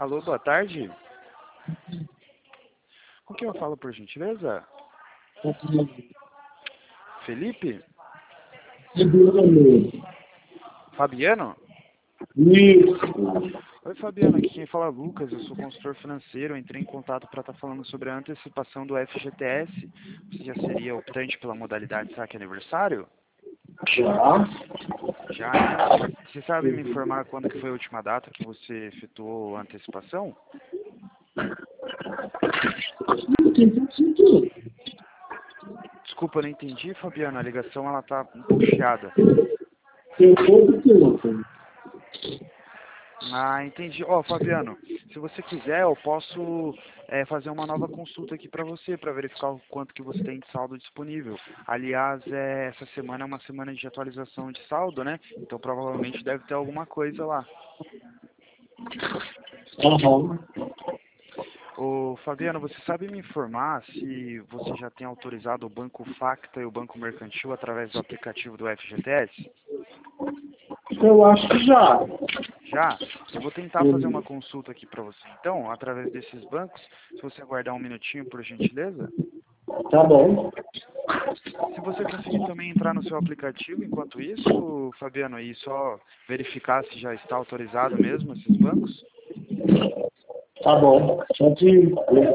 Alô, boa tarde. Com quem eu falo, por gentileza? Felipe? Fabiano? Isso. Oi, Fabiano. Aqui quem fala é Lucas. Eu sou consultor financeiro. Eu entrei em contato para estar falando sobre a antecipação do FGTS. Você já seria optante pela modalidade saque aniversário? Já. Já, né? Você sabe me informar quando que foi a última data que você efetuou a antecipação? Desculpa, eu não entendi, Fabiano. A ligação ela tá um pouco chiada. Tem todo tempo. Ah, entendi. Ó, Fabiano, se você quiser, eu posso fazer uma nova consulta aqui para você, para verificar o quanto que você tem de saldo disponível. Aliás, essa semana é uma semana de atualização de saldo, né? Então provavelmente deve ter alguma coisa lá. Aham. Ô, Fabiano, você sabe me informar se você já tem autorizado o Banco Facta e o Banco Mercantil através do aplicativo do FGTS? Eu acho que já. Já? Eu vou tentar fazer uma consulta aqui para você, então, através desses bancos. Se você aguardar um minutinho, por gentileza. Tá bom. Se você conseguir também entrar no seu aplicativo enquanto isso, Fabiano, e só verificar se já está autorizado mesmo esses bancos. Tá bom. Só de...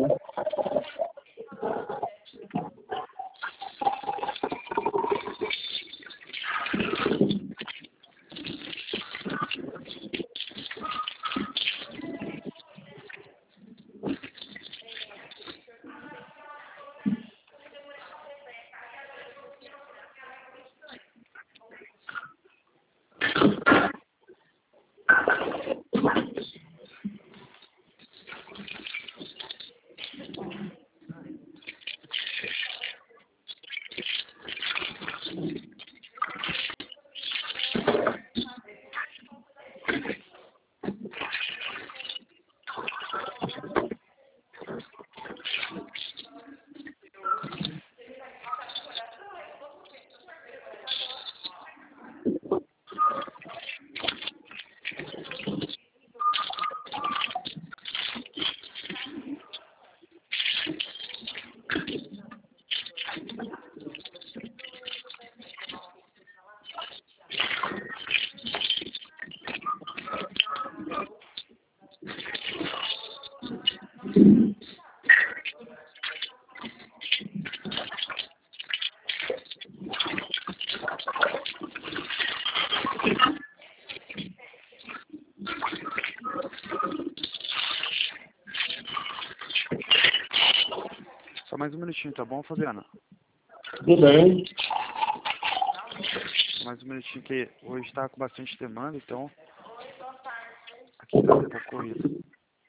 Só mais um minutinho, tá bom, Fabiano? Tudo bem. Só mais um minutinho que hoje está com bastante demanda, então aqui está um pouco corrido.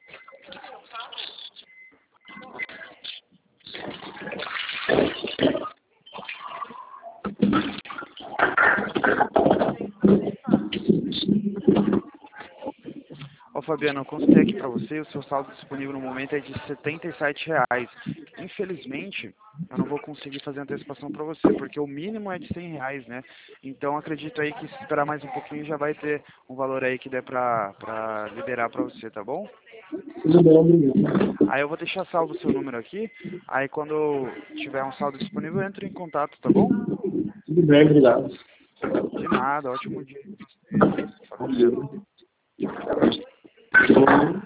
Ó, Fabiano, eu consultei aqui para você e o seu saldo disponível no momento é de R$ 77. Infelizmente, eu não vou conseguir fazer antecipação para você, porque o mínimo é de R$ 100, né? Então, acredito aí que se esperar mais um pouquinho já vai ter um valor aí que der para liberar para você, tá bom? Tudo bem, obrigado. Aí eu vou deixar salvo o seu número aqui, aí quando tiver um saldo disponível eu entro em contato, tá bom? Tudo bem, obrigado. De nada, ótimo dia. Fabiano. Tchau, tchau.